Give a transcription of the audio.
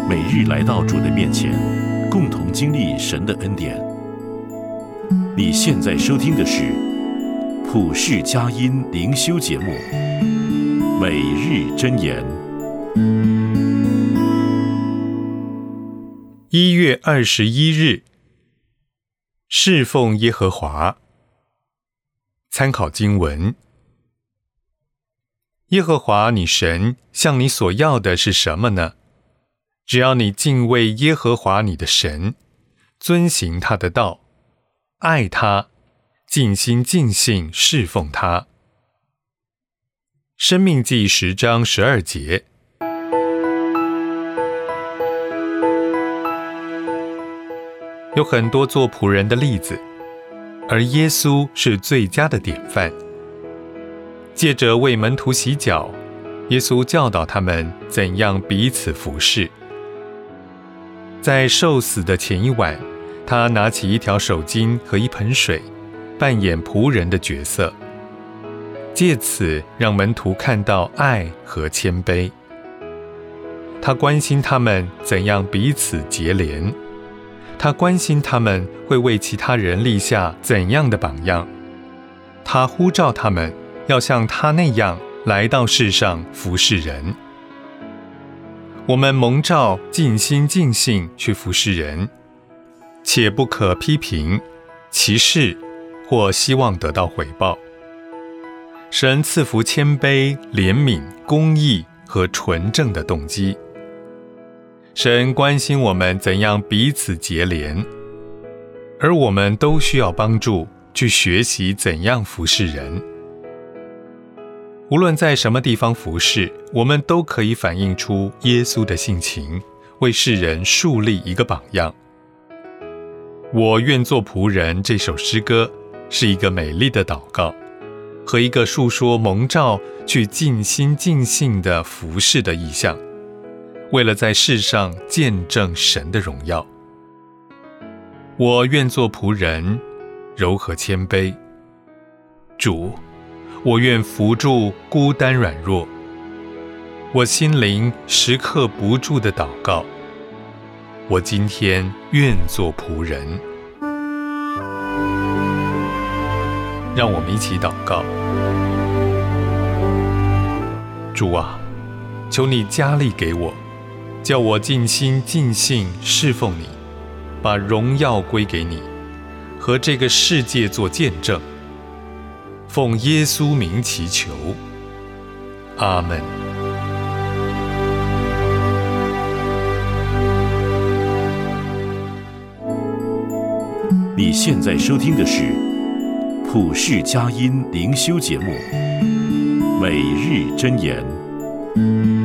每日来到主的面前，共同经历神的恩典。你现在收听的是普世佳音灵修节目，每日箴言。 1月21日，侍奉耶和华。参考经文：耶和华你神向你所要的是什么呢？只要你敬畏耶和华你的神，遵行他的道，爱他，尽心尽性侍奉他。申命记10章12节。有很多做仆人的例子，而耶稣是最佳的典范。借着为门徒洗脚，耶稣教导他们怎样彼此服侍。在受死的前一晚，他拿起一条手巾和一盆水，扮演仆人的角色，借此让门徒看到爱和谦卑。他关心他们怎样彼此结连，他关心他们会为其他人立下怎样的榜样。他呼召他们要像他那样来到世上服侍人。我们蒙召尽心尽性去服侍人，且不可批评、歧视或希望得到回报。神赐福谦卑、怜悯、公义和纯正的动机。神关心我们怎样彼此结连，而我们都需要帮助去学习怎样服侍人。无论在什么地方服侍，我们都可以反映出耶稣的性情，为世人树立一个榜样。我愿做仆人这首诗歌是一个美丽的祷告，和一个述说蒙召去尽心尽性的服侍的意象，为了在世上见证神的荣耀。我愿做仆人，柔和谦卑。主，我愿扶助孤单软弱，我心灵时刻不住的祷告。我今天愿做仆人。让我们一起祷告。主啊，求你加力给我，叫我尽心尽性侍奉你，把荣耀归给你，和这个世界做见证。奉耶稣名祈求，阿们。 你现在收听的是普世佳音灵修节目，每日箴言。